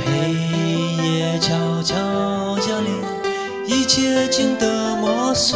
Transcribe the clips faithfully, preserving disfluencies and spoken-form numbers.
黑夜悄悄降临，一切静得陌生，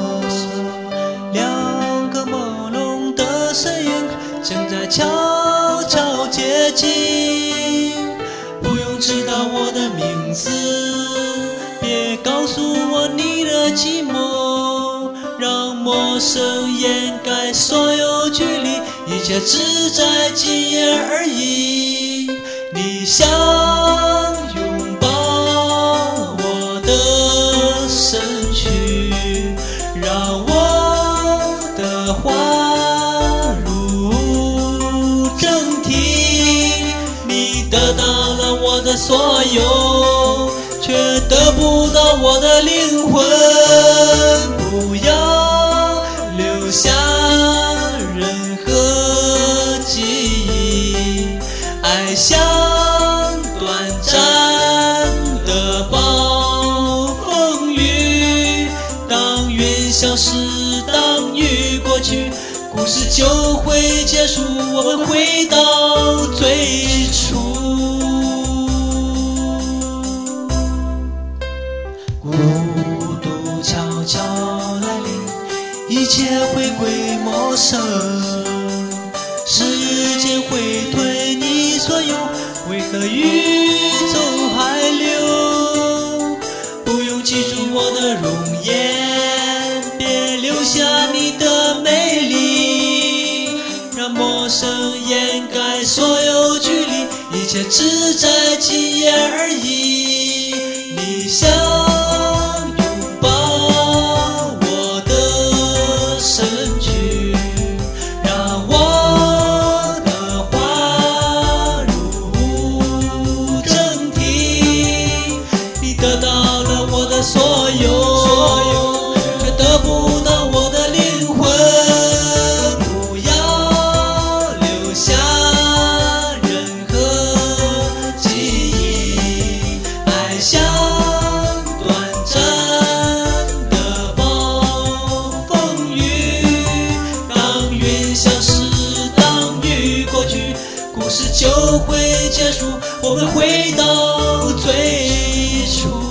两个朦胧的身影正在悄悄接近。不用知道我的名字，别告诉我你的寂寞，让陌生掩盖所有距离，一切只在今夜而已。你想拥抱我的身躯，让我的话如正题，你得到了我的所有，却得不到我的灵魂。不要留下任何记忆，爱像短暂的暴风雨，当云消失，当雨过去，故事就会结束，我们回到最初。孤独悄悄来临，一切回归陌生，时间会推你所有，为何宇宙还留？不用记住我的容颜，别留下你的美丽，让陌生掩盖所有距离，一切只在今夜而已。你想拥抱我的身躯，让我的话如正题，你得到了我的所有，却得不到我的灵魂。不要留下任何记忆，爱像短暂的暴风雨，当云消失，当雨过去，故事就会结束，我们回到最初。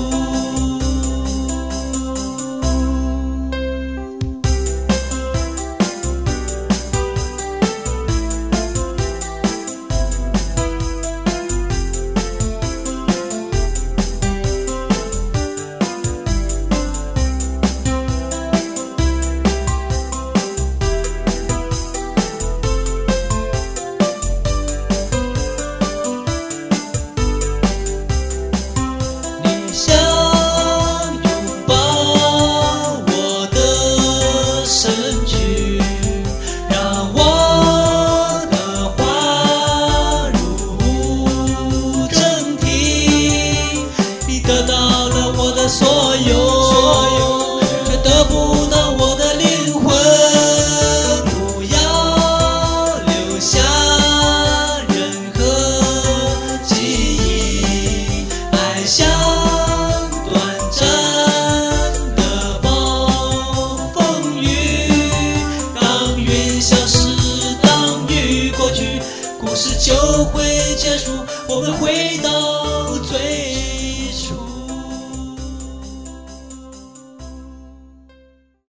所有，却得不到我的灵魂。不要留下任何记忆，爱像短暂的暴风雨，当云消失，当雨过去，故事就会结束，我们回到